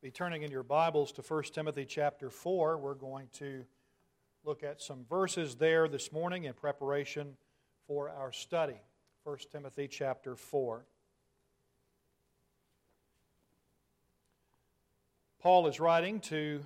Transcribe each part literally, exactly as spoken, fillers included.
Be turning in your Bibles to First Timothy chapter four. We're going to look at some verses there this morning in preparation for our study. First Timothy chapter four. Paul is writing to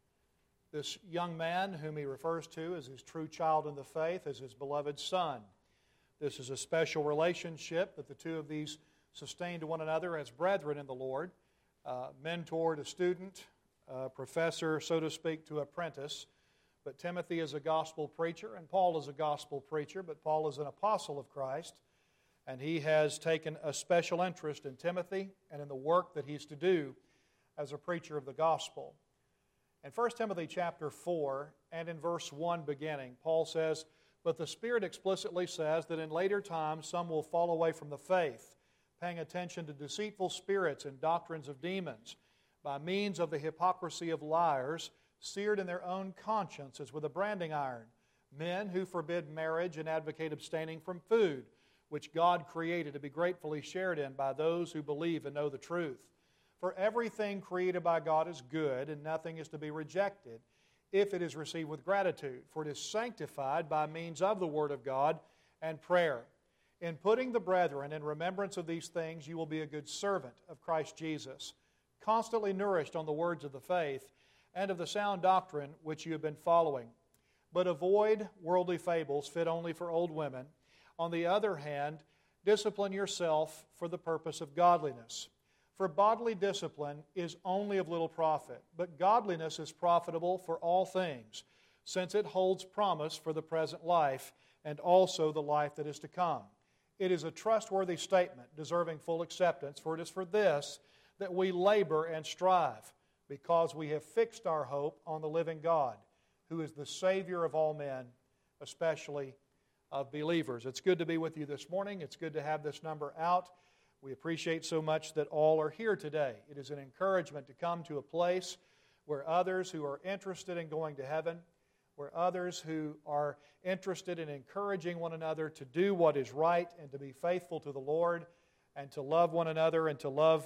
this young man whom he refers to as his true child in the faith, as his beloved son. This is a special relationship that the two of these sustain to one another as brethren in the Lord. Uh, mentor to student, uh, professor, so to speak, to apprentice. But Timothy is a gospel preacher, and Paul is a gospel preacher, but Paul is an apostle of Christ, and he has taken a special interest in Timothy and in the work that he's to do as a preacher of the gospel. In First Timothy chapter four, and in verse one beginning, Paul says, "But the Spirit explicitly says that in later times some will fall away from the faith, paying attention to deceitful spirits and doctrines of demons, by means of the hypocrisy of liars, seared in their own consciences with a branding iron, men who forbid marriage and advocate abstaining from food, which God created to be gratefully shared in by those who believe and know the truth. For everything created by God is good, and nothing is to be rejected, if it is received with gratitude, for it is sanctified by means of the Word of God and prayer. In putting the brethren in remembrance of these things, you will be a good servant of Christ Jesus, constantly nourished on the words of the faith and of the sound doctrine which you have been following. But avoid worldly fables fit only for old women. On the other hand, discipline yourself for the purpose of godliness. For bodily discipline is only of little profit, but godliness is profitable for all things, since it holds promise for the present life and also the life that is to come. It is a trustworthy statement, deserving full acceptance, for it is for this that we labor and strive, because we have fixed our hope on the living God, who is the Savior of all men, especially of believers." It's good to be with you this morning. It's good to have this number out. We appreciate so much that all are here today. It is an encouragement to come to a place where others who are interested in going to heaven, where others who are interested in encouraging one another to do what is right and to be faithful to the Lord and to love one another and to love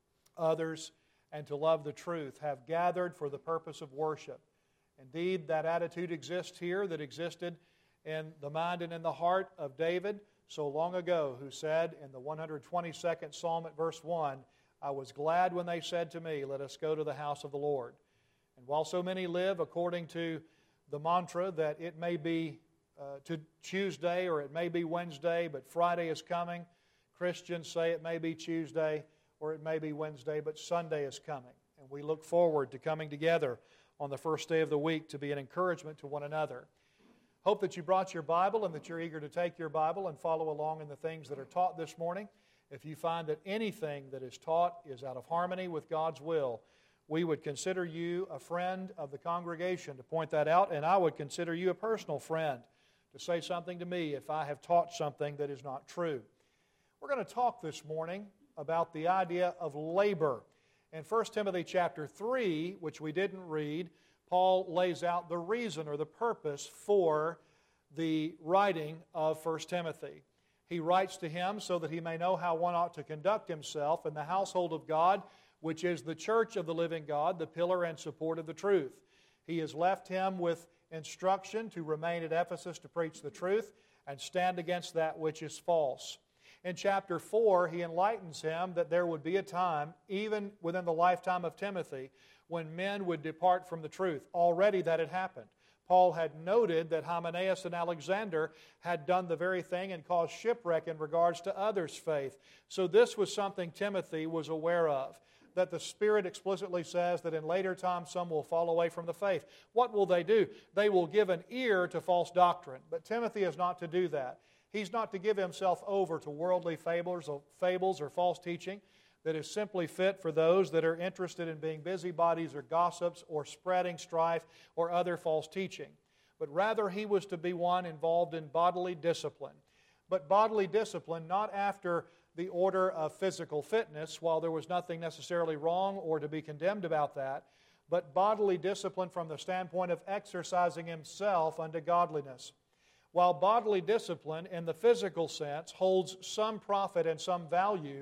others and to love the truth, have gathered for the purpose of worship. Indeed, that attitude exists here that existed in the mind and in the heart of David so long ago, who said in the one hundred twenty-second Psalm at verse one, "I was glad when they said to me, 'Let us go to the house of the Lord.'" And while so many live according to the mantra that it may be uh, to Tuesday or it may be Wednesday, but Friday is coming, Christians say it may be Tuesday or it may be Wednesday, but Sunday is coming. And we look forward to coming together on the first day of the week to be an encouragement to one another. Hope that you brought your Bible and that you're eager to take your Bible and follow along in the things that are taught this morning. If you find that anything that is taught is out of harmony with God's will, we would consider you a friend of the congregation to point that out, and I would consider you a personal friend to say something to me if I have taught something that is not true. We're going to talk this morning about the idea of labor. In First Timothy chapter three, which we didn't read, Paul lays out the reason or the purpose for the writing of First Timothy. He writes to him so that he may know how one ought to conduct himself in the household of God, which is the church of the living God, the pillar and support of the truth. He has left him with instruction to remain at Ephesus to preach the truth and stand against that which is false. In chapter four, he enlightens him that there would be a time, even within the lifetime of Timothy, when men would depart from the truth. Already that had happened. Paul had noted that Hymenaeus and Alexander had done the very thing and caused shipwreck in regards to others' faith. So this was something Timothy was aware of, that the Spirit explicitly says that in later times some will fall away from the faith. What will they do? They will give an ear to false doctrine. But Timothy is not to do that. He's not to give himself over to worldly fables or, fables or false teaching that is simply fit for those that are interested in being busybodies or gossips or spreading strife or other false teaching. But rather he was to be one involved in bodily discipline. But bodily discipline not after the order of physical fitness, while there was nothing necessarily wrong or to be condemned about that, but bodily discipline from the standpoint of exercising himself unto godliness. While bodily discipline in the physical sense holds some profit and some value,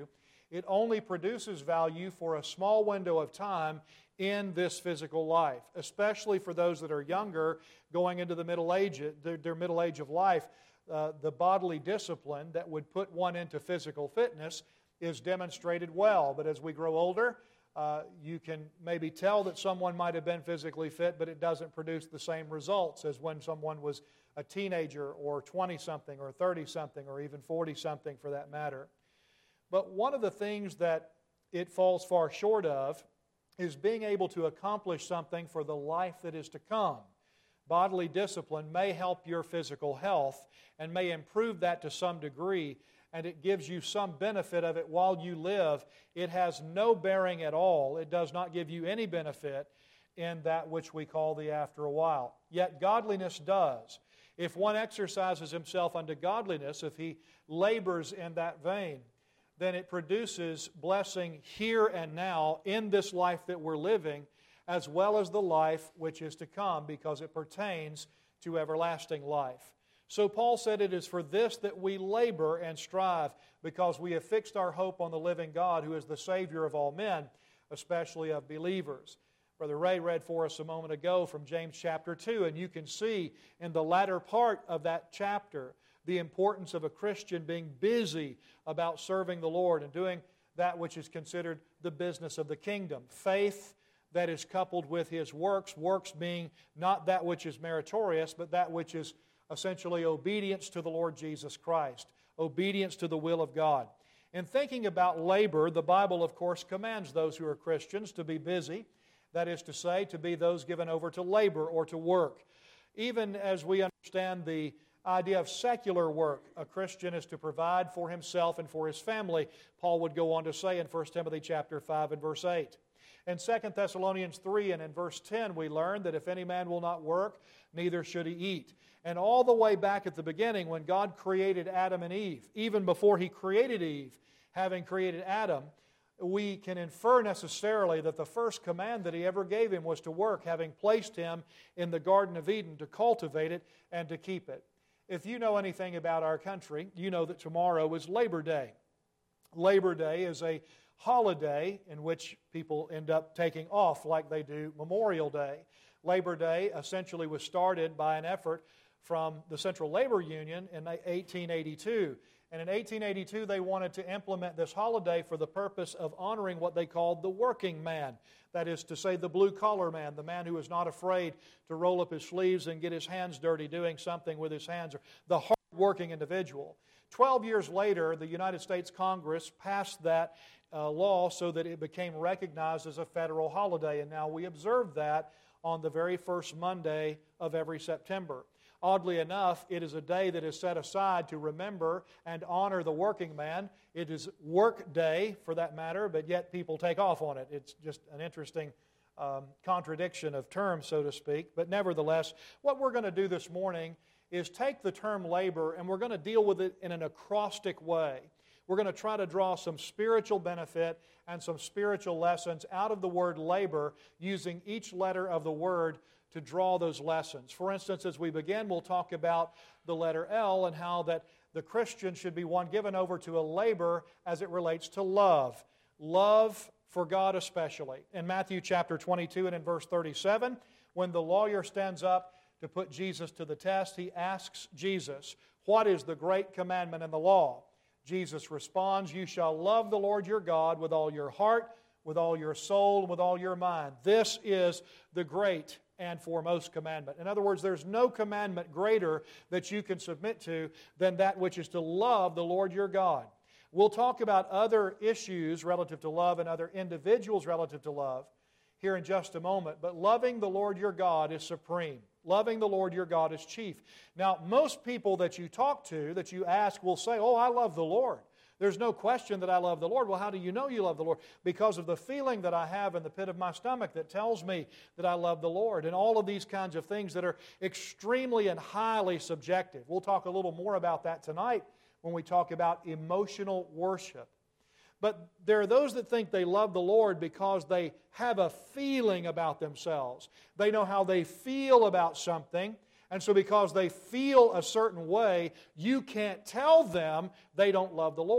It only produces value for a small window of time in this physical life, especially for those that are younger going into the middle age, their, their middle age of life. Uh, the bodily discipline that would put one into physical fitness is demonstrated well. But as we grow older, uh, you can maybe tell that someone might have been physically fit, but it doesn't produce the same results as when someone was a teenager or twenty-something or thirty-something or even forty-something for that matter. But one of the things that it falls far short of is being able to accomplish something for the life that is to come. Bodily discipline may help your physical health and may improve that to some degree, and it gives you some benefit of it while you live. It has no bearing at all. It does not give you any benefit in that which we call the after a while. Yet godliness does. If one exercises himself unto godliness, if he labors in that vein, then it produces blessing here and now in this life that we're living, as well as the life which is to come, because it pertains to everlasting life. So Paul said it is for this that we labor and strive, because we have fixed our hope on the living God, who is the Savior of all men, especially of believers. Brother Ray read for us a moment ago from James chapter two, and you can see in the latter part of that chapter the importance of a Christian being busy about serving the Lord and doing that which is considered the business of the kingdom. Faith that is coupled with his works, works being not that which is meritorious, but that which is essentially obedience to the Lord Jesus Christ, obedience to the will of God. In thinking about labor, the Bible, of course, commands those who are Christians to be busy, that is to say, to be those given over to labor or to work. Even as we understand the idea of secular work, a Christian is to provide for himself and for his family, Paul would go on to say in First Timothy chapter five and verse eight. In Second Thessalonians three and in verse ten, we learn that if any man will not work, neither should he eat. And all the way back at the beginning, when God created Adam and Eve, even before He created Eve, having created Adam, we can infer necessarily that the first command that He ever gave him was to work, having placed him in the Garden of Eden to cultivate it and to keep it. If you know anything about our country, you know that tomorrow is Labor Day. Labor Day is a holiday in which people end up taking off like they do Memorial Day. Labor Day essentially was started by an effort from the Central Labor Union in eighteen eighty-two. And in eighteen eighty-two, they wanted to implement this holiday for the purpose of honoring what they called the working man. That is to say, the blue-collar man, the man who is not afraid to roll up his sleeves and get his hands dirty doing something with his hands, or the hard-working individual. Twelve years later, the United States Congress passed that uh, law so that it became recognized as a federal holiday, and now we observe that on the very first Monday of every September. Oddly enough, it is a day that is set aside to remember and honor the working man. It is work day, for that matter, but yet people take off on it. It's just an interesting um, contradiction of terms, so to speak. But nevertheless, what we're going to do this morning is take the term labor and we're going to deal with it in an acrostic way. We're going to try to draw some spiritual benefit and some spiritual lessons out of the word labor, using each letter of the word to draw those lessons. For instance, as we begin, we'll talk about the letter L and how that the Christian should be one given over to a labor as it relates to love. Love for God especially. In Matthew chapter twenty-two and in verse thirty-seven, when the lawyer stands up to put Jesus to the test, he asks Jesus, "What is the great commandment in the law?" Jesus responds, "You shall love the Lord your God with all your heart, with all your soul, with all your mind. This is the great and foremost commandment." In other words, there's no commandment greater that you can submit to than that which is to love the Lord your God. We'll talk about other issues relative to love and other individuals relative to love here in just a moment, but loving the Lord your God is supreme. Loving the Lord your God is chief. Now, most people that you talk to, that you ask, will say, "Oh, I love the Lord. There's no question that I love the Lord." Well, how do you know you love the Lord? Because of the feeling that I have in the pit of my stomach that tells me that I love the Lord, and all of these kinds of things that are extremely and highly subjective. We'll talk a little more about that tonight when we talk about emotional worship. But there are those that think they love the Lord because they have a feeling about themselves. They know how they feel about something, and so because they feel a certain way, you can't tell them they don't love the Lord.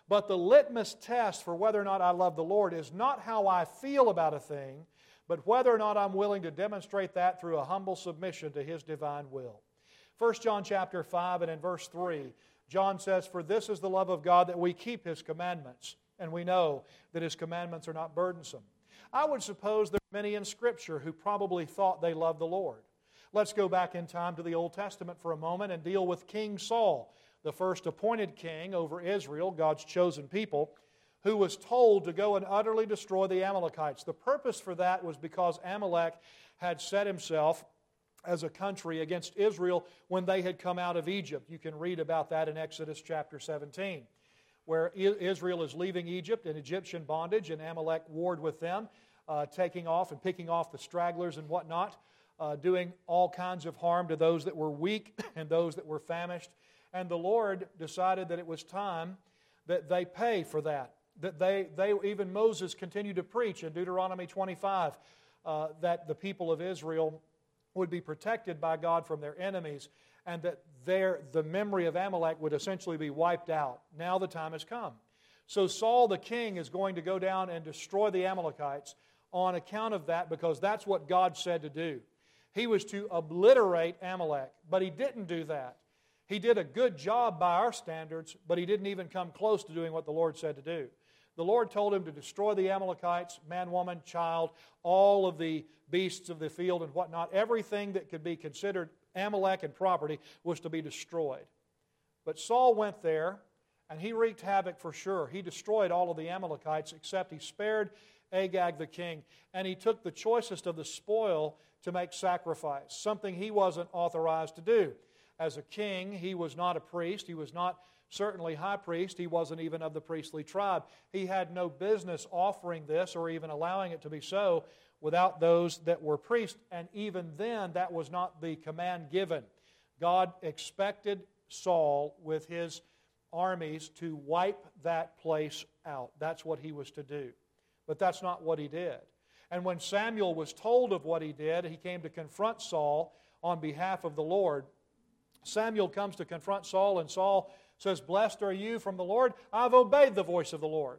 But the litmus test for whether or not I love the Lord is not how I feel about a thing, but whether or not I'm willing to demonstrate that through a humble submission to His divine will. First John chapter five and in verse three, John says, "For this is the love of God, that we keep His commandments, and we know that His commandments are not burdensome." I would suppose there are many in Scripture who probably thought they loved the Lord. Let's go back in time to the Old Testament for a moment and deal with King Saul, the first appointed king over Israel, God's chosen people, who was told to go and utterly destroy the Amalekites. The purpose for that was because Amalek had set himself as a country against Israel when they had come out of Egypt. You can read about that in Exodus chapter seventeen, where Israel is leaving Egypt in Egyptian bondage, and Amalek warred with them, uh, taking off and picking off the stragglers and whatnot, uh, doing all kinds of harm to those that were weak and those that were famished. And the Lord decided that it was time that they pay for that. That they, they even Moses continued to preach in Deuteronomy twenty-five uh, that the people of Israel would be protected by God from their enemies, and that their, the memory of Amalek would essentially be wiped out. Now the time has come. So Saul the king is going to go down and destroy the Amalekites on account of that, because that's what God said to do. He was to obliterate Amalek, but he didn't do that. He did a good job by our standards, but he didn't even come close to doing what the Lord said to do. The Lord told him to destroy the Amalekites, man, woman, child, all of the beasts of the field and whatnot. Everything that could be considered Amalek and property was to be destroyed. But Saul went there, and he wreaked havoc for sure. He destroyed all of the Amalekites, except he spared Agag the king, and he took the choicest of the spoil to make sacrifice, something he wasn't authorized to do. As a king, he was not a priest. He was not certainly high priest. He wasn't even of the priestly tribe. He had no business offering this or even allowing it to be so without those that were priests. And even then, that was not the command given. God expected Saul with his armies to wipe that place out. That's what he was to do. But that's not what he did. And when Samuel was told of what he did, he came to confront Saul on behalf of the Lord. Samuel comes to confront Saul, and Saul says, "Blessed are you from the Lord. I've obeyed the voice of the Lord."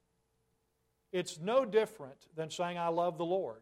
It's no different than saying, "I love the Lord."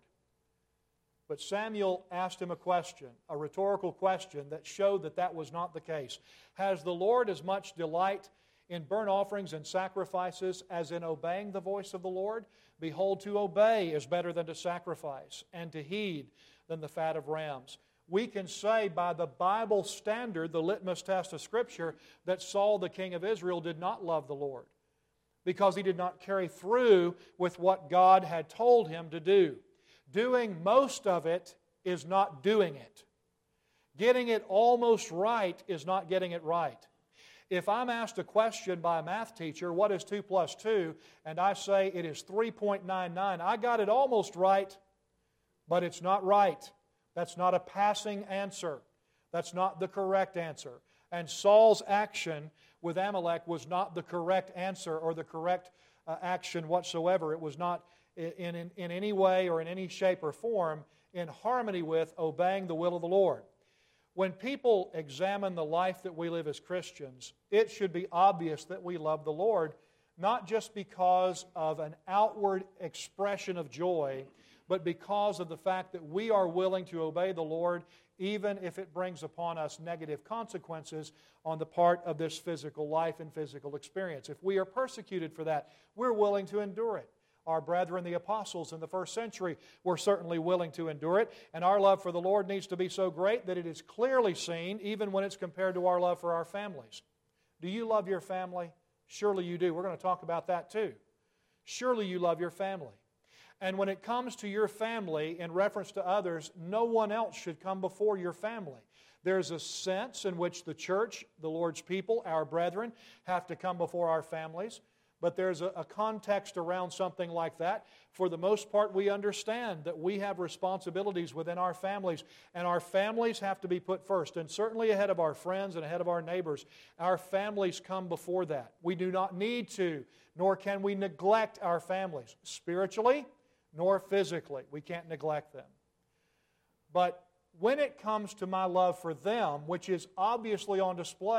But Samuel asked him a question, a rhetorical question that showed that that was not the case. Has the Lord as much delight in burnt offerings and sacrifices as in obeying the voice of the Lord? Behold, to obey is better than to sacrifice, and to heed than the fat of rams. We can say by the Bible standard, the litmus test of Scripture, that Saul, the king of Israel, did not love the Lord because he did not carry through with what God had told him to do. Doing most of it is not doing it. Getting it almost right is not getting it right. If I'm asked a question by a math teacher, what is two plus two, and I say it is three point nine nine, I got it almost right, but it's not right. That's not a passing answer. That's not the correct answer. And Saul's action with Amalek was not the correct answer or the correct uh, action whatsoever. It was not in, in, in any way or in any shape or form in harmony with obeying the will of the Lord. When people examine the life that we live as Christians, it should be obvious that we love the Lord, not just because of an outward expression of joy, but because of the fact that we are willing to obey the Lord even if it brings upon us negative consequences on the part of this physical life and physical experience. If we are persecuted for that, we're willing to endure it. Our brethren, the apostles in the first century, were certainly willing to endure it, and our love for the Lord needs to be so great that it is clearly seen even when it's compared to our love for our families. Do you love your family? Surely you do. We're going to talk about that too. Surely you love your family. And when it comes to your family in reference to others, no one else should come before your family. There's a sense in which the church, the Lord's people, our brethren, have to come before our families. But there's a, a context around something like that. For the most part, we understand that we have responsibilities within our families, and our families have to be put first, and certainly ahead of our friends and ahead of our neighbors. Our families come before that. We do not need to, nor can we neglect our families, spiritually nor physically. We can't neglect them. But when it comes to my love for them, which is obviously on display,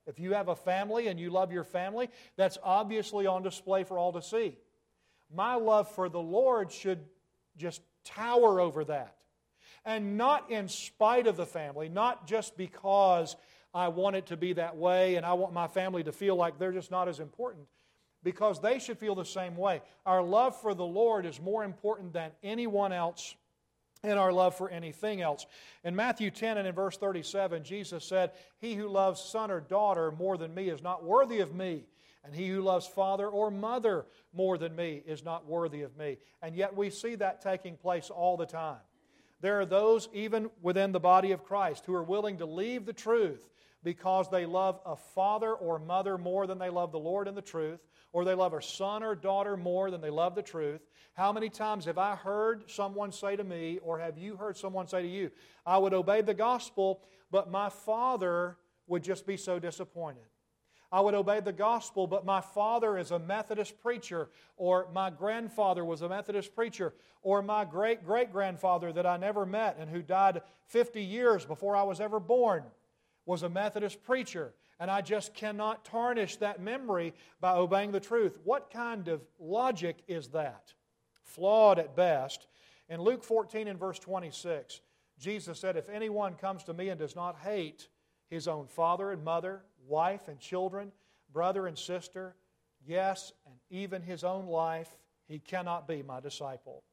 If you have a family and you love your family, that's obviously on display for all to see. My love for the Lord should just tower over that. And not in spite of the family, not just because I want it to be that way and I want my family to feel like they're just not as important, because they should feel the same way. Our love for the Lord is more important than anyone else and our love for anything else. In Matthew ten and in verse thirty-seven, Jesus said, "He who loves son or daughter more than me is not worthy of me. And he who loves father or mother more than me is not worthy of me." And yet we see that taking place all the time. There are those, even within the body of Christ, who are willing to leave the truth because they love a father or mother more than they love the Lord and the truth, or they love a son or daughter more than they love the truth. How many times have I heard someone say to me, or have you heard someone say to you, "I would obey the gospel, but my father would just be so disappointed. I would obey the gospel, but my father is a Methodist preacher," or "my grandfather was a Methodist preacher," or "my great-great-grandfather that I never met and who died fifty years before I was ever born was a Methodist preacher, and I just cannot tarnish that memory by obeying the truth." What kind of logic is that? Flawed at best. In Luke fourteen and verse twenty-six, Jesus said, "If anyone comes to me and does not hate his own father and mother, wife and children, brother and sister, yes, and even his own life, he cannot be my disciple."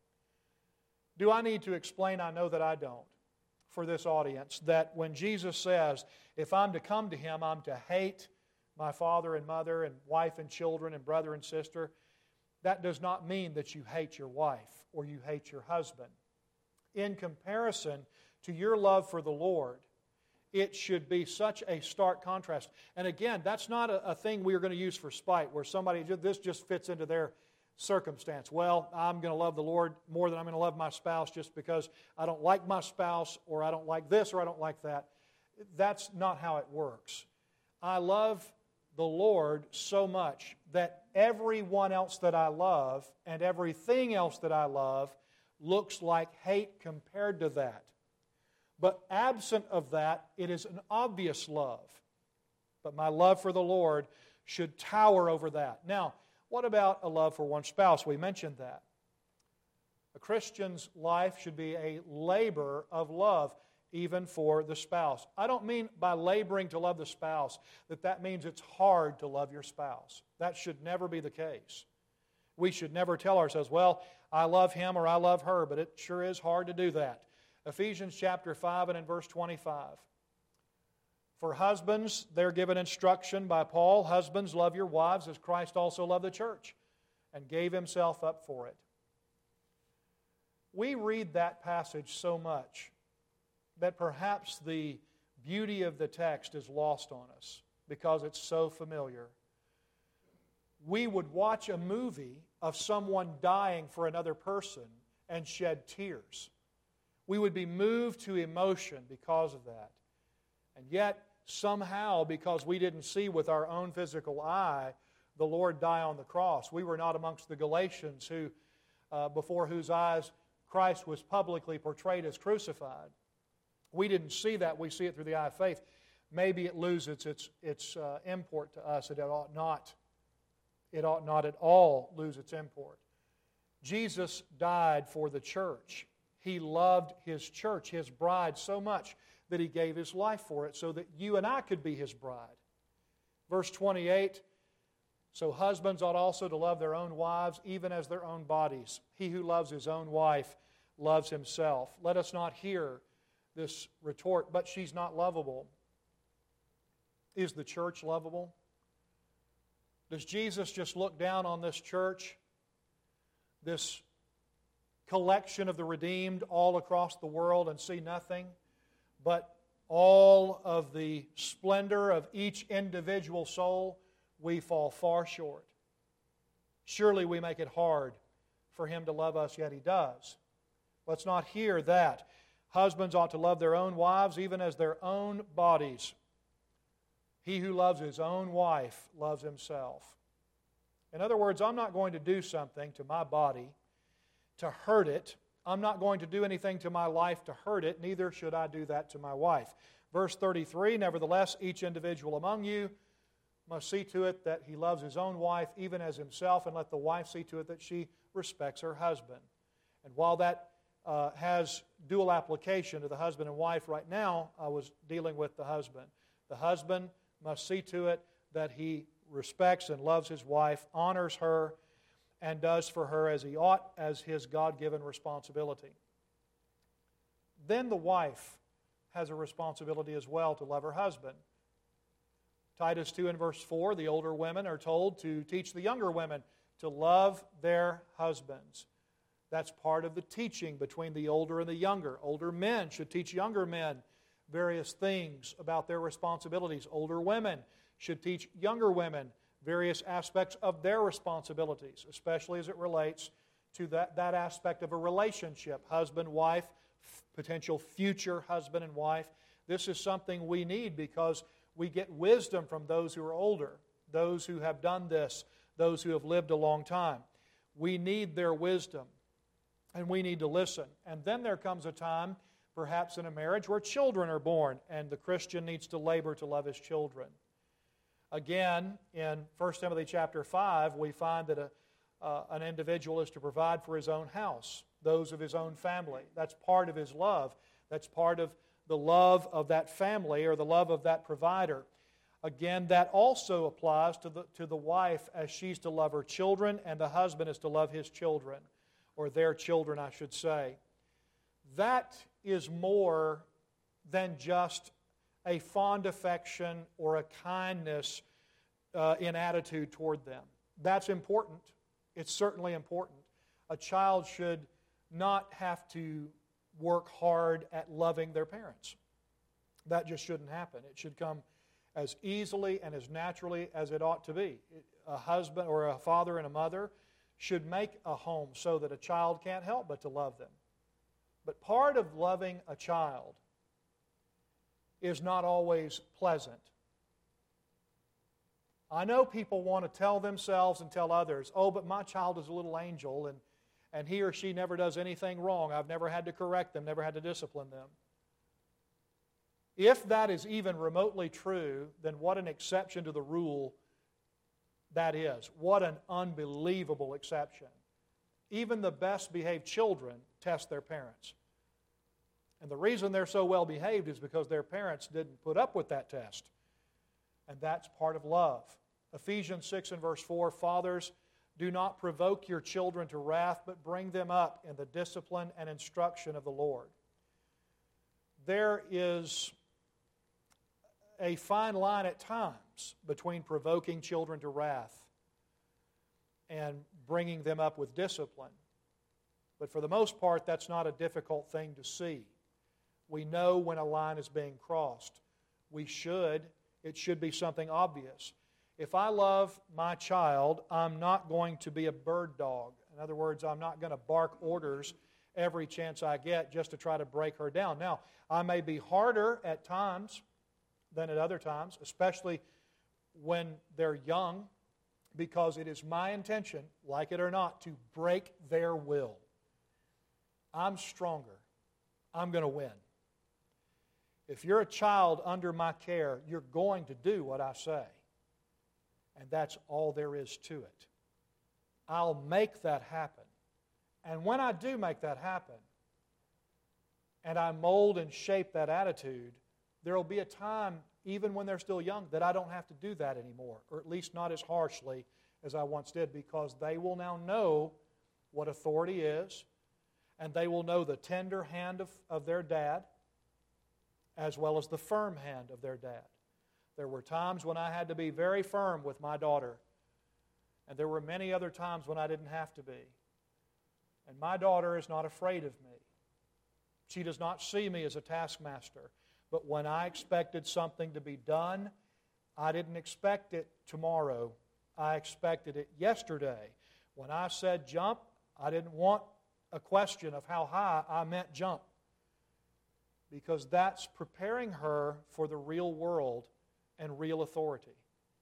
Do I need to explain? I know that I don't, for this audience, that when Jesus says, if I'm to come to Him, I'm to hate my father and mother and wife and children and brother and sister, that does not mean that you hate your wife or you hate your husband. In comparison to your love for the Lord, it should be such a stark contrast. And again, that's not a, a thing we are going to use for spite, where somebody, this just fits into their circumstance. Well, I'm going to love the Lord more than I'm going to love my spouse just because I don't like my spouse, or I don't like this, or I don't like that. That's not how it works. I love the Lord so much that everyone else that I love and everything else that I love looks like hate compared to that. But absent of that, it is an obvious love. But my love for the Lord should tower over that. Now, what about a love for one spouse? We mentioned that. A Christian's life should be a labor of love, even for the spouse. I don't mean by laboring to love the spouse that that means it's hard to love your spouse. That should never be the case. We should never tell ourselves, well, I love him or I love her, but it sure is hard to do that. Ephesians chapter five and in verse twenty-five. For husbands, they're given instruction by Paul, "Husbands, love your wives as Christ also loved the church and gave Himself up for it." We read that passage so much that perhaps the beauty of the text is lost on us because it's so familiar. We would watch a movie of someone dying for another person and shed tears. We would be moved to emotion because of that. And yet, somehow, because we didn't see with our own physical eye the Lord die on the cross, we were not amongst the Galatians who, uh, before whose eyes Christ was publicly portrayed as crucified. We didn't see that. We see it through the eye of faith. Maybe it loses its, its uh, import to us. It ought not. It ought not at all lose its import. Jesus died for the church. He loved His church, His bride, so much that He gave His life for it so that you and I could be His bride. Verse twenty-eight, so husbands ought also to love their own wives, even as their own bodies. He who loves his own wife loves himself. Let us not hear this retort, but she's not lovable. Is the church lovable? Does Jesus just look down on this church, this collection of the redeemed all across the world, and see nothing but all of the splendor of each individual soul? We fall far short. Surely we make it hard for Him to love us, yet He does. Let's not hear that. Husbands ought to love their own wives even as their own bodies. He who loves his own wife loves himself. In other words, I'm not going to do something to my body to hurt it. I'm not going to do anything to my life to hurt it. Neither should I do that to my wife. Verse thirty-three, nevertheless, each individual among you must see to it that he loves his own wife even as himself, and let the wife see to it that she respects her husband. And while that uh, has dual application to the husband and wife, right now I was dealing with the husband. The husband must see to it that he respects and loves his wife, honors her, and does for her as he ought as his God-given responsibility. Then the wife has a responsibility as well to love her husband. Titus two and verse four, the older women are told to teach the younger women to love their husbands. That's part of the teaching between the older and the younger. Older men should teach younger men various things about their responsibilities. Older women should teach younger women various aspects of their responsibilities, especially as it relates to that, that aspect of a relationship, husband-wife, potential future husband and wife. This is something we need because we get wisdom from those who are older, those who have done this, those who have lived a long time. We need their wisdom, and we need to listen. And then there comes a time, perhaps in a marriage, where children are born, and the Christian needs to labor to love his children. Again, in First Timothy chapter five, we find that a, uh, an individual is to provide for his own house, those of his own family. That's part of his love. That's part of the love of that family or the love of that provider. Again, that also applies to the, to the wife as she's to love her children, and the husband is to love his children, or their children, I should say. That is more than just a fond affection or a kindness uh, in attitude toward them. That's important. It's certainly important. A child should not have to work hard at loving their parents. That just shouldn't happen. It should come as easily and as naturally as it ought to be. A husband or a father and a mother should make a home so that a child can't help but to love them. But part of loving a child is not always pleasant. I know people want to tell themselves and tell others, oh, but my child is a little angel, and, and he or she never does anything wrong. I've never had to correct them, never had to discipline them. If that is even remotely true, then what an exception to the rule that is. What an unbelievable exception. Even the best behaved children test their parents. And the reason they're so well behaved is because their parents didn't put up with that test. And that's part of love. Ephesians six and verse four, fathers, do not provoke your children to wrath, but bring them up in the discipline and instruction of the Lord. There is a fine line at times between provoking children to wrath and bringing them up with discipline. But for the most part, that's not a difficult thing to see. We know when a line is being crossed. We should, it should be something obvious. If I love my child, I'm not going to be a bird dog. In other words, I'm not going to bark orders every chance I get just to try to break her down. Now, I may be harder at times than at other times, especially when they're young, because it is my intention, like it or not, to break their will. I'm stronger. I'm going to win. If you're a child under my care, you're going to do what I say. And that's all there is to it. I'll make that happen. And when I do make that happen, and I mold and shape that attitude, there will be a time, even when they're still young, that I don't have to do that anymore, or at least not as harshly as I once did, because they will now know what authority is, and they will know the tender hand of, of their dad, as well as the firm hand of their dad. There were times when I had to be very firm with my daughter, and there were many other times when I didn't have to be. And my daughter is not afraid of me. She does not see me as a taskmaster. But when I expected something to be done, I didn't expect it tomorrow. I expected it yesterday. When I said jump, I didn't want a question of how high. I meant jump. Because that's preparing her for the real world and real authority.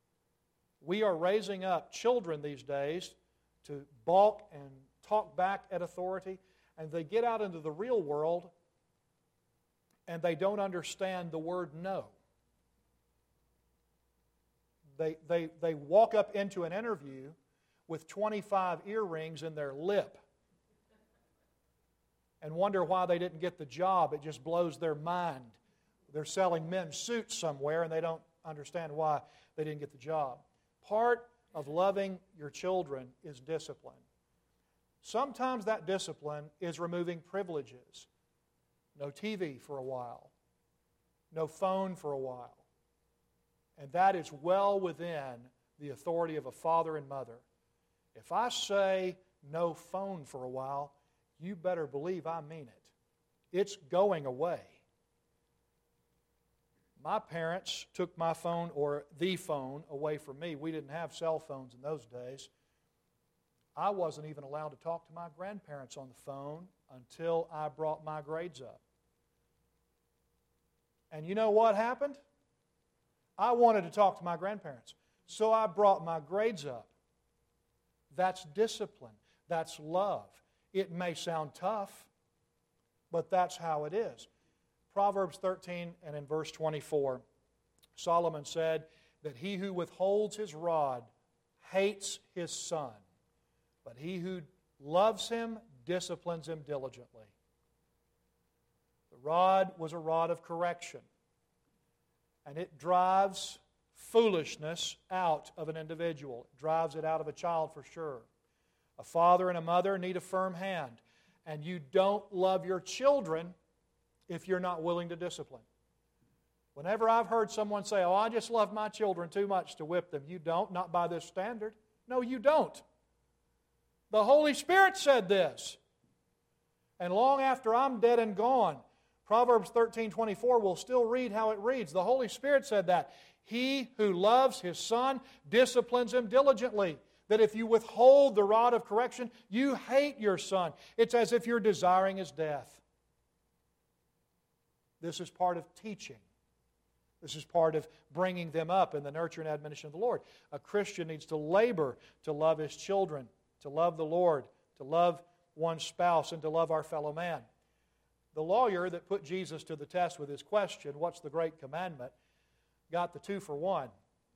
We are raising up children these days to balk and talk back at authority, and they get out into the real world, and they don't understand the word no. They, they, they walk up into an interview with twenty-five earrings in their lip and wonder why they didn't get the job. It just blows their mind. They're selling men's suits somewhere and they don't understand why they didn't get the job. Part of loving your children is discipline. Sometimes that discipline is removing privileges. No T V for a while. No phone for a while. And that is well within the authority of a father and mother. If I say no phone for a while, you better believe I mean it. It's going away. My parents took my phone, or the phone, away from me. We didn't have cell phones in those days. I wasn't even allowed to talk to my grandparents on the phone until I brought my grades up. And you know what happened? I wanted to talk to my grandparents, so I brought my grades up. That's discipline. That's love. It may sound tough, but that's how it is. Proverbs thirteen and in verse twenty-four, Solomon said that he who withholds his rod hates his son, but he who loves him disciplines him diligently. The rod was a rod of correction, and it drives foolishness out of an individual. It drives it out of a child for sure. A father and a mother need a firm hand, and you don't love your children if you're not willing to discipline. Whenever I've heard someone say, oh, I just love my children too much to whip them, you don't, not by this standard. No, you don't. The Holy Spirit said this. And long after I'm dead and gone, Proverbs thirteen twenty-four will still read how it reads. The Holy Spirit said that. He who loves his son disciplines him diligently. That if you withhold the rod of correction, you hate your son. It's as if you're desiring his death. This is part of teaching. This is part of bringing them up in the nurture and admonition of the Lord. A Christian needs to labor to love his children, to love the Lord, to love one's spouse, and to love our fellow man. The lawyer that put Jesus to the test with his question, what's the great commandment, got the two for one.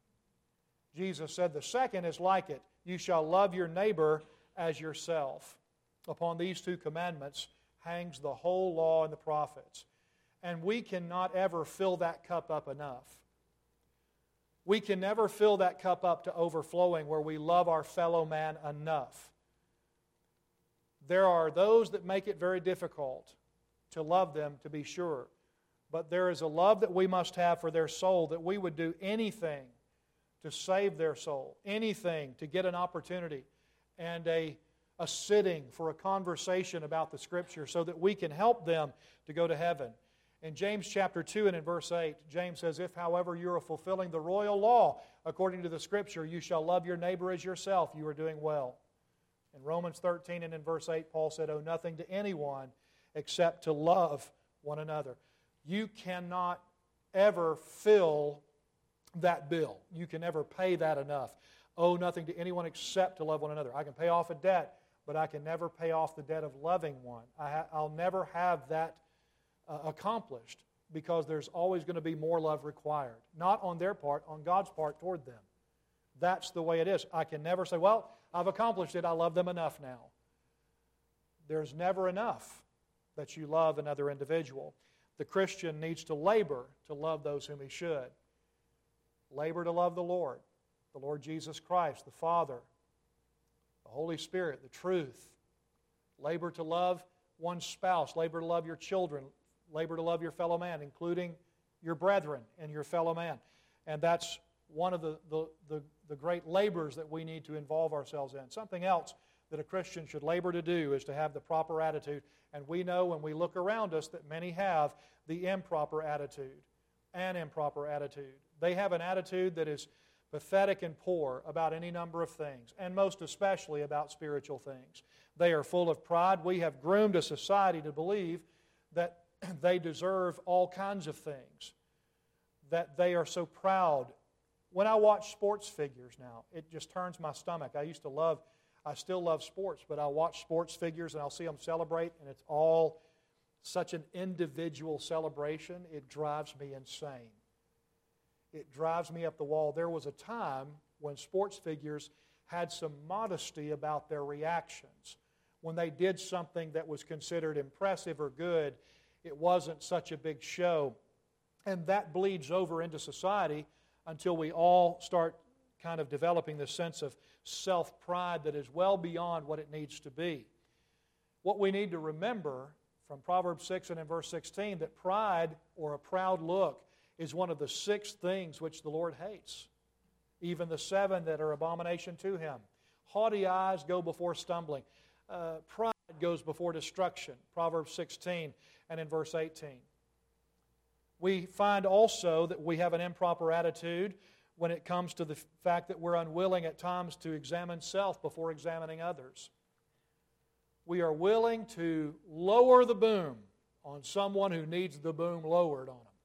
Jesus said, the second is like it. You shall love your neighbor as yourself. Upon these two commandments hangs the whole law and the prophets. And we cannot ever fill that cup up enough. We can never fill that cup up to overflowing where we love our fellow man enough. There are those that make it very difficult to love them, to be sure. But there is a love that we must have for their soul, that we would do anything to save their soul, anything to get an opportunity and a, a sitting for a conversation about the Scripture so that we can help them to go to heaven. In James chapter two and in verse eight, James says, if, however, you are fulfilling the royal law according to the Scripture, you shall love your neighbor as yourself, you are doing well. In Romans thirteen and in verse eight, Paul said, owe nothing to anyone except to love one another. You cannot ever fill that bill. You can never pay that enough. Owe nothing to anyone except to love one another. I can pay off a debt, but I can never pay off the debt of loving one. I ha- I'll never have that uh, accomplished because there's always going to be more love required. Not on their part, on God's part toward them. That's the way it is. I can never say, well, I've accomplished it. I love them enough now. There's never enough that you love another individual. The Christian needs to labor to love those whom he should. Labor to love the Lord, the Lord Jesus Christ, the Father, the Holy Spirit, the truth. Labor to love one's spouse. Labor to love your children. Labor to love your fellow man, including your brethren and your fellow man. And that's one of the, the, the, the great labors that we need to involve ourselves in. Something else that a Christian should labor to do is to have the proper attitude. And we know when we look around us that many have the improper attitude, an improper attitude. They have an attitude that is pathetic and poor about any number of things, and most especially about spiritual things. They are full of pride. We have groomed a society to believe that they deserve all kinds of things, that they are so proud. When I watch sports figures now, it just turns my stomach. I used to love, I still love sports, but I watch sports figures and I'll see them celebrate, and it's all such an individual celebration, it drives me insane. It drives me up the wall. There was a time when sports figures had some modesty about their reactions. When they did something that was considered impressive or good, it wasn't such a big show. And that bleeds over into society until we all start kind of developing this sense of self-pride that is well beyond what it needs to be. What we need to remember from Proverbs six and in verse sixteen, that pride or a proud look is one of the six things which the Lord hates. Even the seven that are abomination to Him. Haughty eyes go before stumbling. Uh, pride goes before destruction. Proverbs sixteen and in verse eighteen. We find also that we have an improper attitude when it comes to the fact that we're unwilling at times to examine self before examining others. We are willing to lower the boom on someone who needs the boom lowered on them.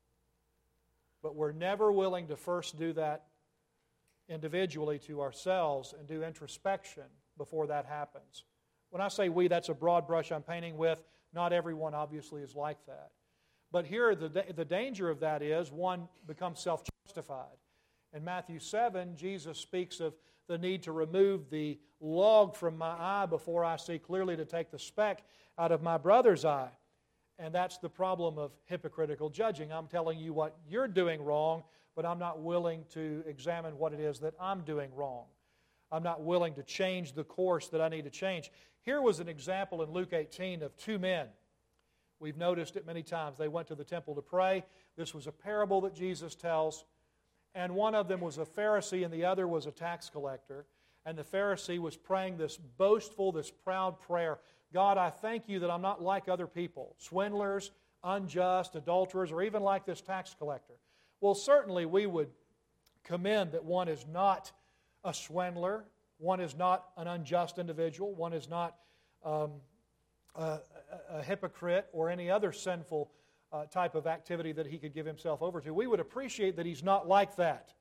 But we're never willing to first do that individually to ourselves and do introspection before that happens. When I say we, that's a broad brush I'm painting with. Not everyone obviously is like that. But here the, the danger of that is one becomes self-justified. In Matthew seven, Jesus speaks of the need to remove the log from my eye before I see clearly to take the speck out of my brother's eye. And that's the problem of hypocritical judging. I'm telling you what you're doing wrong, but I'm not willing to examine what it is that I'm doing wrong. I'm not willing to change the course that I need to change. Here was an example in Luke eighteen of two men. We've noticed it many times. They went to the temple to pray. This was a parable that Jesus tells. And one of them was a Pharisee and the other was a tax collector. And the Pharisee was praying this boastful, this proud prayer. God, I thank you that I'm not like other people, swindlers, unjust, adulterers, or even like this tax collector. Well, certainly we would commend that one is not a swindler, one is not an unjust individual, one is not um, a, a hypocrite or any other sinful uh, type of activity that he could give himself over to. We would appreciate that he's not like that.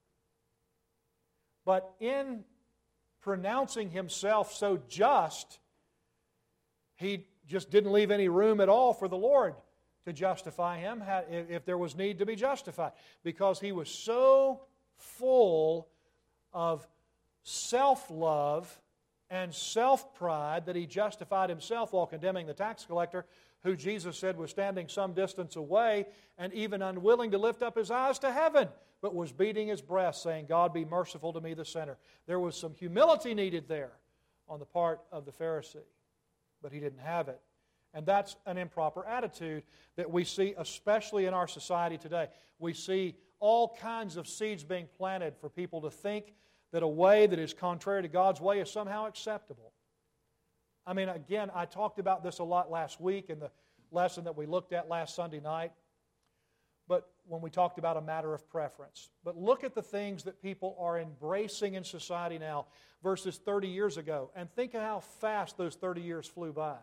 But in pronouncing himself so just, he just didn't leave any room at all for the Lord to justify him if there was need to be justified, because he was so full of self-love and self-pride that he justified himself while condemning the tax collector, who Jesus said was standing some distance away and even unwilling to lift up his eyes to heaven, but was beating his breast, saying, God, be merciful to me, the sinner. There was some humility needed there on the part of the Pharisee, but he didn't have it. And that's an improper attitude that we see especially in our society today. We see all kinds of seeds being planted for people to think that a way that is contrary to God's way is somehow acceptable. I mean, again, I talked about this a lot last week in the lesson that we looked at last Sunday night, but when we talked about a matter of preference. But look at the things that people are embracing in society now versus thirty years ago, and think of how fast those thirty years flew by.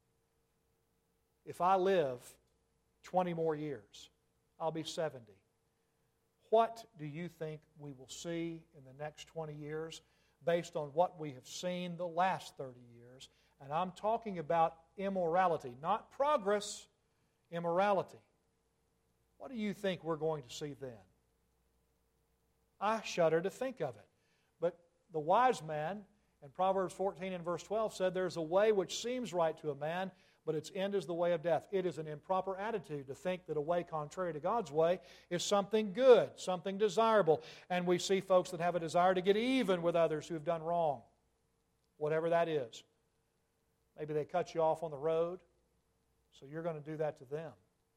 If I live twenty more years, I'll be seventy. What do you think we will see in the next twenty years based on what we have seen the last thirty years? And I'm talking about immorality, not progress, immorality. What do you think we're going to see then? I shudder to think of it. But the wise man in Proverbs fourteen and verse twelve said, there's a way which seems right to a man, but its end is the way of death. It is an improper attitude to think that a way contrary to God's way is something good, something desirable. And we see folks that have a desire to get even with others who have done wrong, whatever that is. Maybe they cut you off on the road, so you're going to do that to them.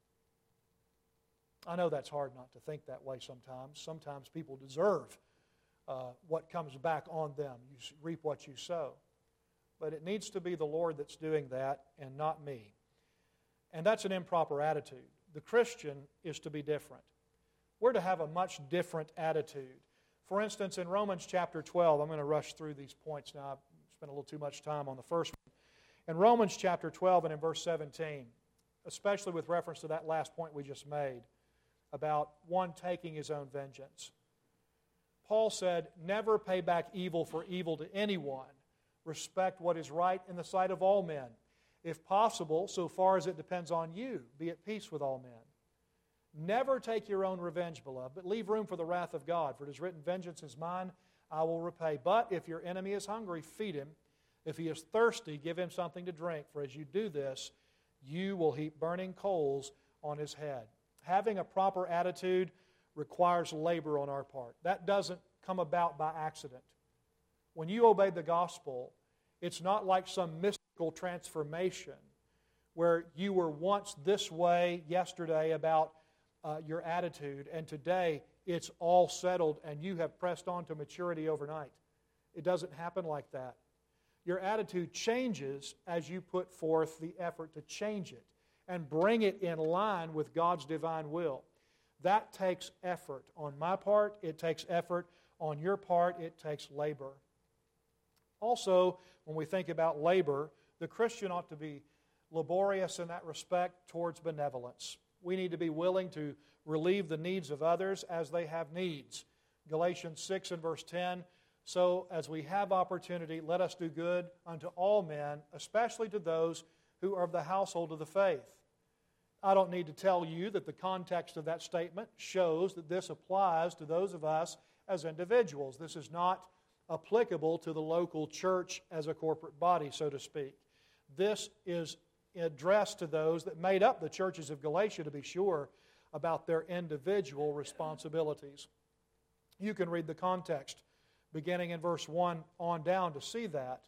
I know that's hard not to think that way sometimes. Sometimes people deserve uh, what comes back on them. You reap what you sow. But it needs to be the Lord that's doing that and not me. And that's an improper attitude. The Christian is to be different. We're to have a much different attitude. For instance, in Romans chapter twelve, I'm going to rush through these points now. I've spent a little too much time on the first one. In Romans chapter twelve and in verse seventeen, especially with reference to that last point we just made about one taking his own vengeance, Paul said, never pay back evil for evil to anyone. Respect what is right in the sight of all men. If possible, so far as it depends on you, be at peace with all men. Never take your own revenge, beloved, but leave room for the wrath of God. For it is written, vengeance is mine, I will repay. But if your enemy is hungry, feed him. If he is thirsty, give him something to drink. For as you do this, you will heap burning coals on his head. Having a proper attitude requires labor on our part. That doesn't come about by accident. When you obey the gospel, it's not like some mystical transformation where you were once this way yesterday about uh, your attitude, and today it's all settled and you have pressed on to maturity overnight. It doesn't happen like that. Your attitude changes as you put forth the effort to change it and bring it in line with God's divine will. That takes effort on my part. It takes effort on your part. It takes labor. Also, when we think about labor, the Christian ought to be laborious in that respect towards benevolence. We need to be willing to relieve the needs of others as they have needs. Galatians six and verse ten, so as we have opportunity, let us do good unto all men, especially to those who are of the household of the faith. I don't need to tell you that the context of that statement shows that this applies to those of us as individuals. This is not applicable to the local church as a corporate body, so to speak. This is addressed to those that made up the churches of Galatia, to be sure, about their individual responsibilities. You can read the context beginning in verse one on down to see that.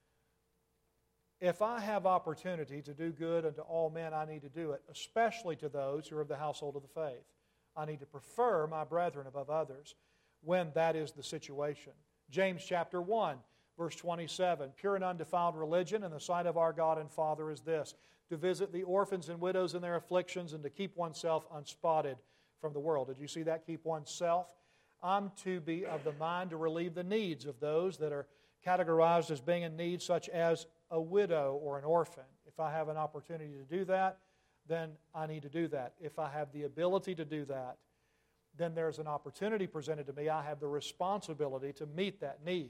If I have opportunity to do good unto all men, I need to do it, especially to those who are of the household of the faith. I need to prefer my brethren above others when that is the situation. James chapter one, verse twenty-seven, pure and undefiled religion in the sight of our God and Father is this, to visit the orphans and widows in their afflictions and to keep oneself unspotted from the world. Did you see that? Keep oneself. I'm to be of the mind to relieve the needs of those that are categorized as being in need, such as a widow or an orphan. If I have an opportunity to do that, then I need to do that. If I have the ability to do that, then there's an opportunity presented to me. I have the responsibility to meet that need.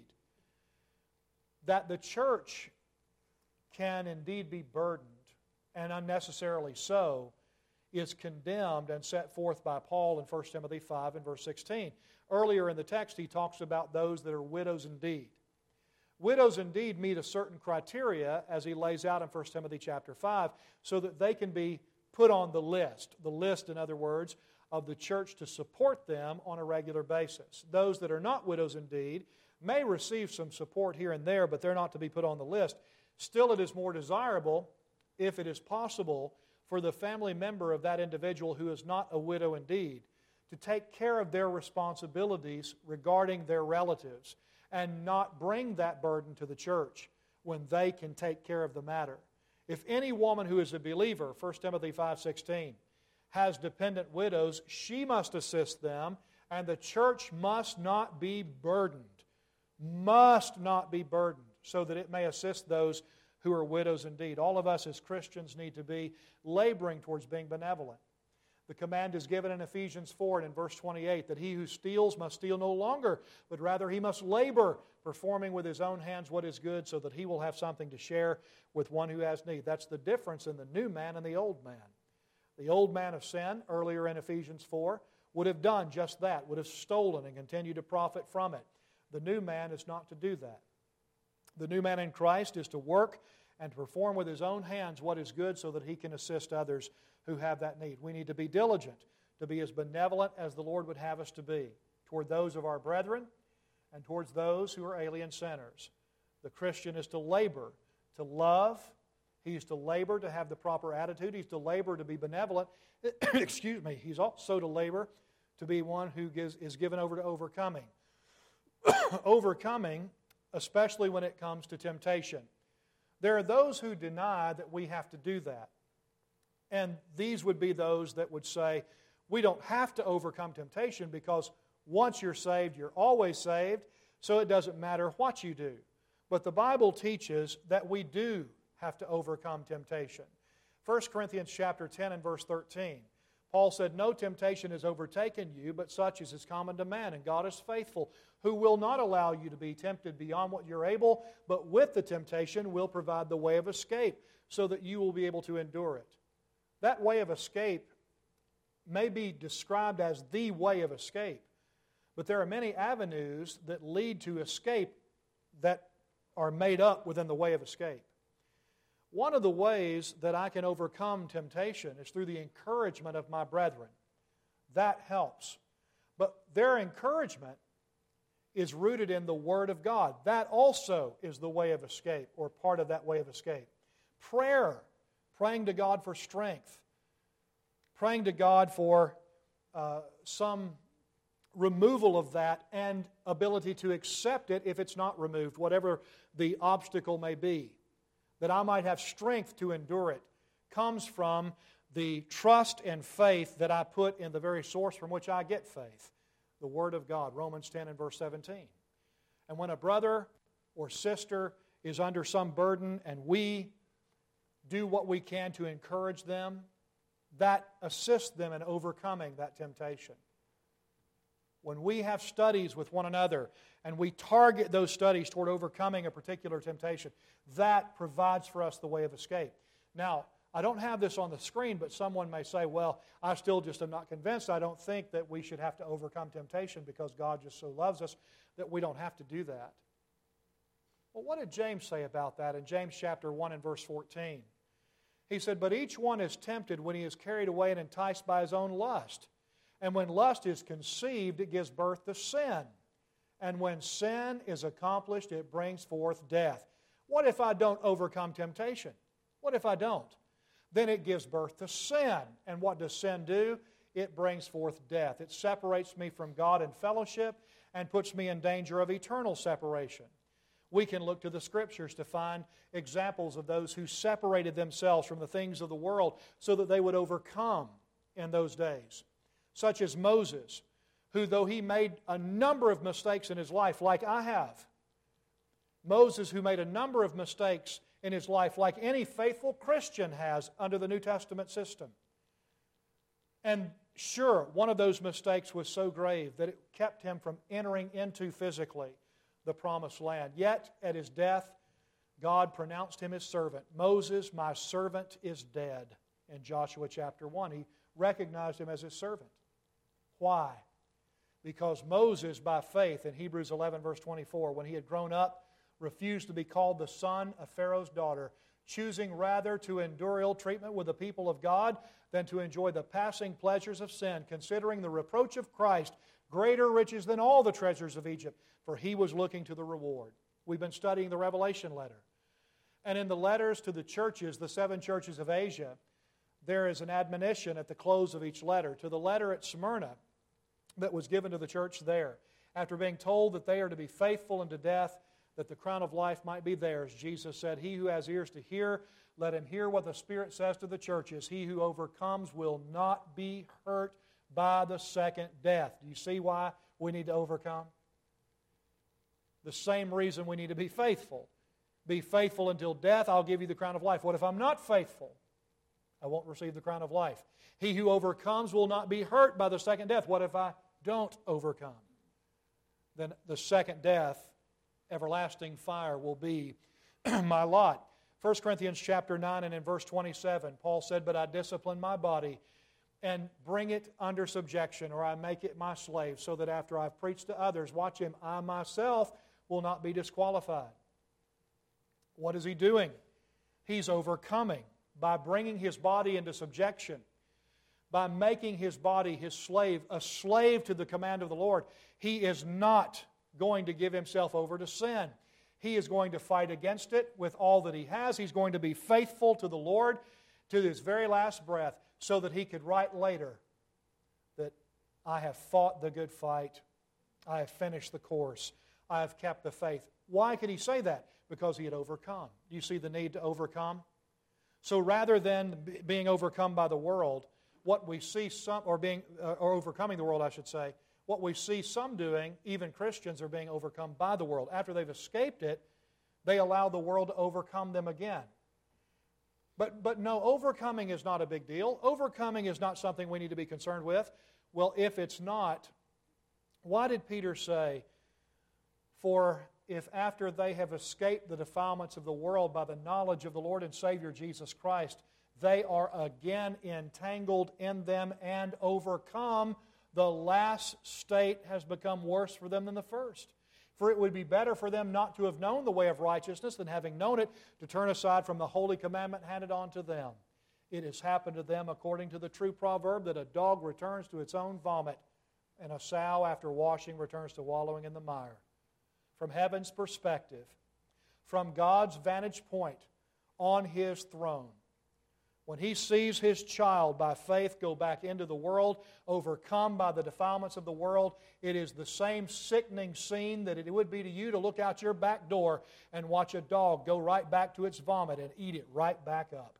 That the church can indeed be burdened, and unnecessarily so, is condemned and set forth by Paul in First Timothy five and verse sixteen. Earlier in the text, he talks about those that are widows indeed. Widows indeed meet a certain criteria, as he lays out in First Timothy chapter five, so that they can be put on the list. The list, in other words, of the church to support them on a regular basis. Those that are not widows indeed may receive some support here and there, but they're not to be put on the list. Still, it is more desirable, if it is possible, for the family member of that individual who is not a widow indeed to take care of their responsibilities regarding their relatives and not bring that burden to the church when they can take care of the matter. If any woman who is a believer, First Timothy five sixteen, has dependent widows, she must assist them, and the church must not be burdened. Must not be burdened, so that it may assist those who are widows indeed. All of us as Christians need to be laboring towards being benevolent. The command is given in Ephesians four and in verse twenty-eight that he who steals must steal no longer, but rather he must labor, performing with his own hands what is good, so that he will have something to share with one who has need. That's the difference in the new man and the old man. The old man of sin, earlier in Ephesians four, would have done just that, would have stolen and continued to profit from it. The new man is not to do that. The new man in Christ is to work and to perform with his own hands what is good so that he can assist others who have that need. We need to be diligent, to be as benevolent as the Lord would have us to be toward those of our brethren and towards those who are alien sinners. The Christian is to labor, to love. He's to labor to have the proper attitude. He's to labor to be benevolent. Excuse me. He's also to labor to be one who gives, is given over to overcoming. Overcoming, especially when it comes to temptation. There are those who deny that we have to do that. And these would be those that would say, we don't have to overcome temptation because once you're saved, you're always saved, so it doesn't matter what you do. But the Bible teaches that we do have to overcome temptation. First Corinthians chapter ten and verse thirteen, Paul said, "No temptation has overtaken you, but such as is common to man. And God is faithful, who will not allow you to be tempted beyond what you're able, but with the temptation will provide the way of escape, so that you will be able to endure it." That way of escape may be described as the way of escape, but there are many avenues that lead to escape that are made up within the way of escape. One of the ways that I can overcome temptation is through the encouragement of my brethren. That helps. But their encouragement is rooted in the Word of God. That also is the way of escape, or part of that way of escape. Prayer, praying to God for strength, praying to God for uh, some removal of that and ability to accept it if it's not removed, whatever the obstacle may be, that I might have strength to endure it, comes from the trust and faith that I put in the very source from which I get faith, the Word of God, Romans ten and verse seventeen. And when a brother or sister is under some burden and we do what we can to encourage them, that assists them in overcoming that temptation. When we have studies with one another and we target those studies toward overcoming a particular temptation, that provides for us the way of escape. Now, I don't have this on the screen, but someone may say, well, I still just am not convinced. I don't think that we should have to overcome temptation because God just so loves us that we don't have to do that. Well, what did James say about that in James chapter one and verse fourteen? He said, "But each one is tempted when he is carried away and enticed by his own lust. And when lust is conceived, it gives birth to sin. And when sin is accomplished, it brings forth death." What if I don't overcome temptation? What if I don't? Then it gives birth to sin. And what does sin do? It brings forth death. It separates me from God and fellowship and puts me in danger of eternal separation. We can look to the Scriptures to find examples of those who separated themselves from the things of the world so that they would overcome in those days. Such as Moses, who though he made a number of mistakes in his life, like I have, Moses, who made a number of mistakes in his life, like any faithful Christian has under the New Testament system. And sure, one of those mistakes was so grave that it kept him from entering into physically the promised land. Yet, at his death, God pronounced him his servant. "Moses, my servant, is dead." In Joshua chapter one, he recognized him as his servant. Why? Because Moses, by faith, in Hebrews eleven, verse twenty-four, when he had grown up, refused to be called the son of Pharaoh's daughter, choosing rather to endure ill treatment with the people of God than to enjoy the passing pleasures of sin, considering the reproach of Christ greater riches than all the treasures of Egypt, for he was looking to the reward. We've been studying the Revelation letter. And in the letters to the churches, the seven churches of Asia, there is an admonition at the close of each letter. To the letter at Smyrna that was given to the church there, after being told that they are to be faithful unto death, that the crown of life might be theirs, Jesus said, "He who has ears to hear, let him hear what the Spirit says to the churches. He who overcomes will not be hurt by the second death." Do you see why we need to overcome? The same reason we need to be faithful. Be faithful until death, I'll give you the crown of life. What if I'm not faithful? I won't receive the crown of life. He who overcomes will not be hurt by the second death. What if I don't overcome? Then the second death, everlasting fire, will be my lot. First Corinthians chapter nine and in verse twenty-seven, Paul said, "But I discipline my body and bring it under subjection, or I make it my slave, so that after I've preached to others," watch him, "I myself will not be disqualified." What is he doing? He's overcoming by bringing his body into subjection, by making his body his slave, a slave to the command of the Lord. He is not going to give himself over to sin. He is going to fight against it with all that he has. He's going to be faithful to the Lord to his very last breath, so that he could write later that I have fought the good fight, I have finished the course, I have kept the faith. Why could he say that? Because he had overcome. Do you see the need to overcome? So rather than being overcome by the world, what we see some, or being, uh, or overcoming the world, I should say, what we see some doing, even Christians, are being overcome by the world. After they've escaped it, they allow the world to overcome them again. But, but no, overcoming is not a big deal. Overcoming is not something we need to be concerned with. Well, if it's not, why did Peter say, "For if after they have escaped the defilements of the world by the knowledge of the Lord and Savior Jesus Christ, they are again entangled in them and overcome, the last state has become worse for them than the first. For it would be better for them not to have known the way of righteousness than having known it, to turn aside from the holy commandment handed on to them. It has happened to them according to the true proverb that a dog returns to its own vomit, and a sow after washing returns to wallowing in the mire." From heaven's perspective, from God's vantage point on His throne, when He sees His child by faith go back into the world, overcome by the defilements of the world, it is the same sickening scene that it would be to you to look out your back door and watch a dog go right back to its vomit and eat it right back up.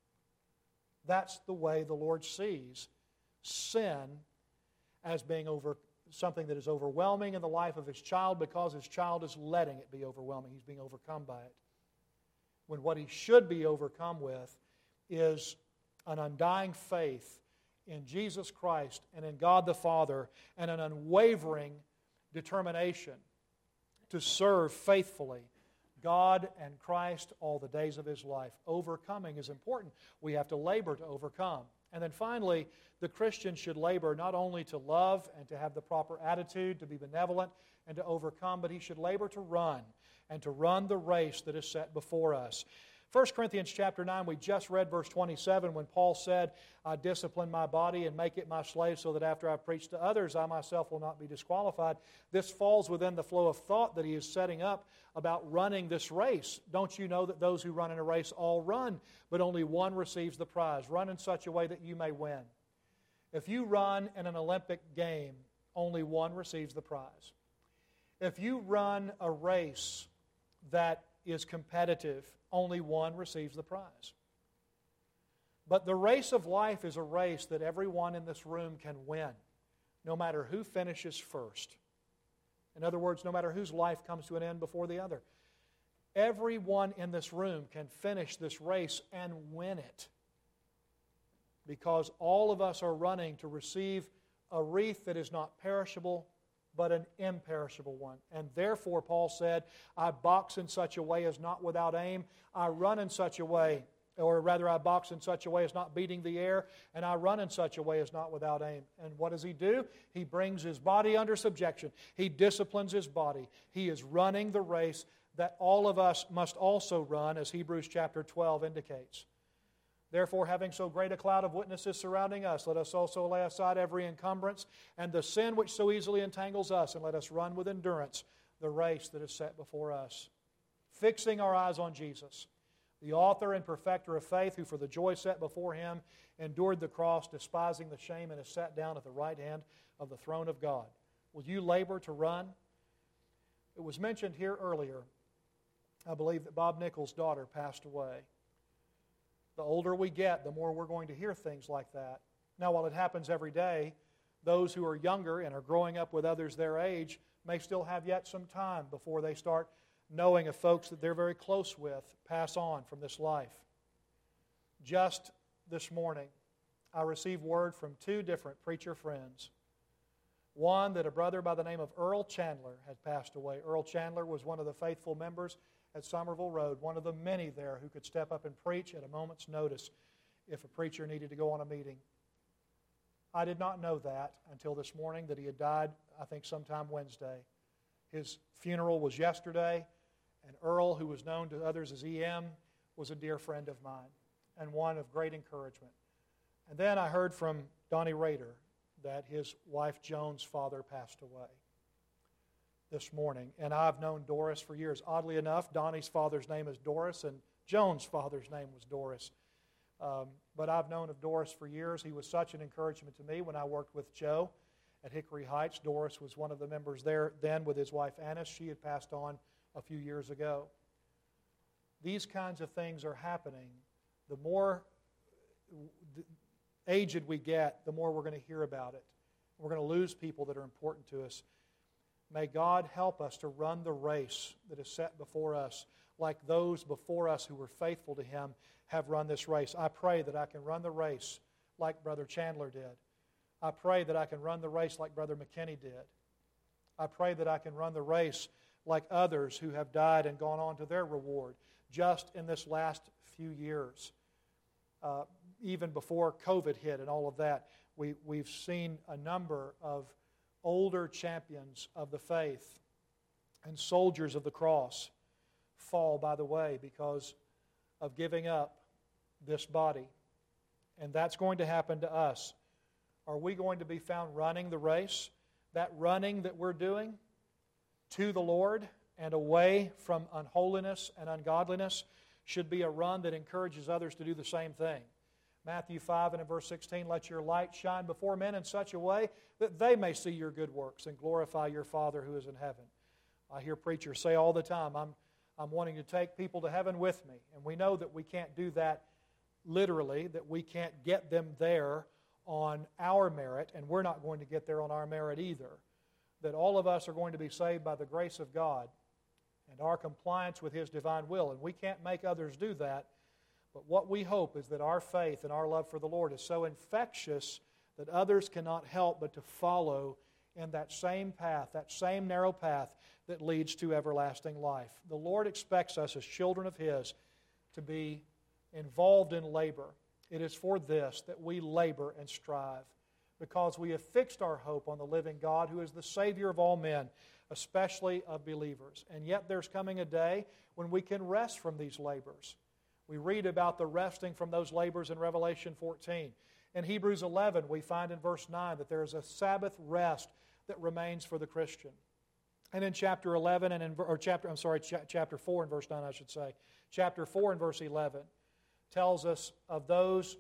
That's the way the Lord sees sin as being over something that is overwhelming in the life of His child, because His child is letting it be overwhelming. He's being overcome by it. When what he should be overcome with is an undying faith in Jesus Christ and in God the Father, and an unwavering determination to serve faithfully God and Christ all the days of his life. Overcoming is important. We have to labor to overcome. And then finally, the Christian should labor not only to love and to have the proper attitude, to be benevolent and to overcome, but he should labor to run and to run the race that is set before us. First Corinthians chapter nine, we just read verse twenty-seven when Paul said, "I discipline my body and make it my slave so that after I preach to others, I myself will not be disqualified." This falls within the flow of thought that he is setting up about running this race. Don't you know that those who run in a race all run, but only one receives the prize? Run in such a way that you may win. If you run in an Olympic game, only one receives the prize. If you run a race that is competitive, only one receives the prize. But the race of life is a race that everyone in this room can win, no matter who finishes first. In other words, no matter whose life comes to an end before the other. Everyone in this room can finish this race and win it, because all of us are running to receive a wreath that is not perishable, but an imperishable one. And therefore, Paul said, I box in such a way as not without aim. I run in such a way, or rather I box in such a way as not beating the air, and I run in such a way as not without aim. And what does he do? He brings his body under subjection. He disciplines his body. He is running the race that all of us must also run, as Hebrews chapter twelve indicates. Therefore, having so great a cloud of witnesses surrounding us, let us also lay aside every encumbrance and the sin which so easily entangles us, and let us run with endurance the race that is set before us. Fixing our eyes on Jesus, the author and perfecter of faith, who for the joy set before him endured the cross, despising the shame, and is sat down at the right hand of the throne of God. Will you labor to run? It was mentioned here earlier, I believe, that Bob Nichols' daughter passed away. The older we get, the more we're going to hear things like that. Now, while it happens every day, those who are younger and are growing up with others their age may still have yet some time before they start knowing of folks that they're very close with pass on from this life. Just this morning, I received word from two different preacher friends. One, that a brother by the name of Earl Chandler had passed away. Earl Chandler was one of the faithful members at Somerville Road, one of the many there who could step up and preach at a moment's notice if a preacher needed to go on a meeting. I did not know that until this morning, that he had died, I think, sometime Wednesday. His funeral was yesterday, and Earl, who was known to others as E M, was a dear friend of mine and one of great encouragement. And then I heard from Donnie Rader that his wife Joan's father passed away this morning. And I've known Doris for years. Oddly enough, Donnie's father's name is Doris, and Joan's father's name was Doris. Um, but I've known of Doris for years. He was such an encouragement to me when I worked with Joe at Hickory Heights. Doris was one of the members there then with his wife Annis. She had passed on a few years ago. These kinds of things are happening. The more aged we get, the more we're going to hear about it. We're going to lose people that are important to us. May God help us to run the race that is set before us like those before us who were faithful to Him have run this race. I pray that I can run the race like Brother Chandler did. I pray that I can run the race like Brother McKinney did. I pray that I can run the race like others who have died and gone on to their reward just in this last few years. Uh, even before COVID hit and all of that, we, we've seen a number of older champions of the faith and soldiers of the cross fall by the way because of giving up this body. And that's going to happen to us. Are we going to be found running the race? That running that we're doing to the Lord and away from unholiness and ungodliness should be a run that encourages others to do the same thing. Matthew five and in verse sixteen, let your light shine before men in such a way that they may see your good works and glorify your Father who is in heaven. I hear preachers say all the time, I'm, I'm wanting to take people to heaven with me. And we know that we can't do that literally, that we can't get them there on our merit, and we're not going to get there on our merit either. That all of us are going to be saved by the grace of God and our compliance with His divine will. And we can't make others do that. But what we hope is that our faith and our love for the Lord is so infectious that others cannot help but to follow in that same path, that same narrow path that leads to everlasting life. The Lord expects us as children of His to be involved in labor. It is for this that we labor and strive, because we have fixed our hope on the living God who is the Savior of all men, especially of believers. And yet there's coming a day when we can rest from these labors. We read about the resting from those labors in Revelation fourteen. In Hebrews eleven, we find in verse nine that there is a Sabbath rest that remains for the Christian. And in chapter eleven, and in, or chapter, I'm sorry, ch- chapter four and verse nine, I should say, chapter four and verse eleven tells us of those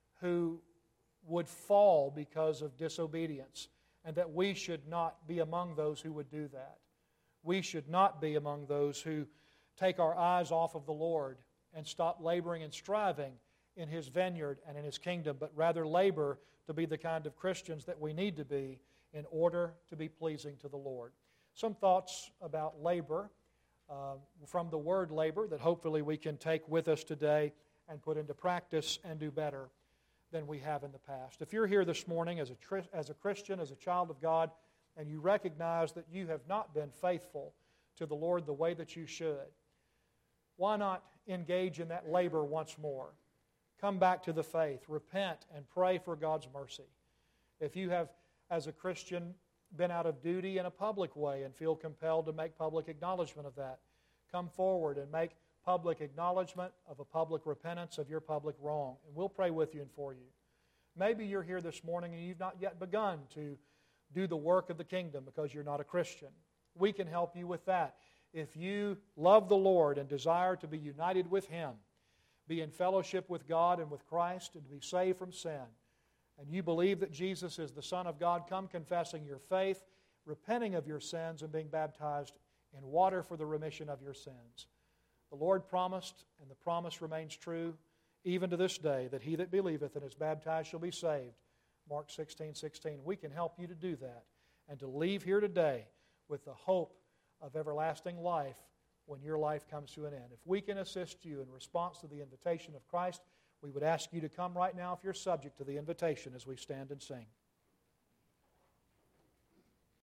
who would fall because of disobedience, and that we should not be among those who would do that. We should not be among those who take our eyes off of the Lord and stop laboring and striving in His vineyard and in His kingdom, but rather labor to be the kind of Christians that we need to be in order to be pleasing to the Lord. Some thoughts about labor uh, from the word labor that hopefully we can take with us today and put into practice and do better than we have in the past. If you're here this morning as a, as a Christian, as a child of God, and you recognize that you have not been faithful to the Lord the way that you should, why not engage in that labor once more? Come back to the faith, repent, and pray for God's mercy. If you have, as a Christian, been out of duty in a public way and feel compelled to make public acknowledgement of that, come forward and make public acknowledgement of a public repentance of your public wrong. And we'll pray with you and for you. Maybe you're here this morning and you've not yet begun to do the work of the kingdom because you're not a Christian. We can help you with that. If you love the Lord and desire to be united with Him, be in fellowship with God and with Christ, and to be saved from sin, and you believe that Jesus is the Son of God, come confessing your faith, repenting of your sins, and being baptized in water for the remission of your sins. The Lord promised, and the promise remains true even to this day, that he that believeth and is baptized shall be saved. Mark sixteen sixteen. We can help you to do that and to leave here today with the hope of everlasting life when your life comes to an end. If we can assist you in response to the invitation of Christ, we would ask you to come right now if you're subject to the invitation as we stand and sing.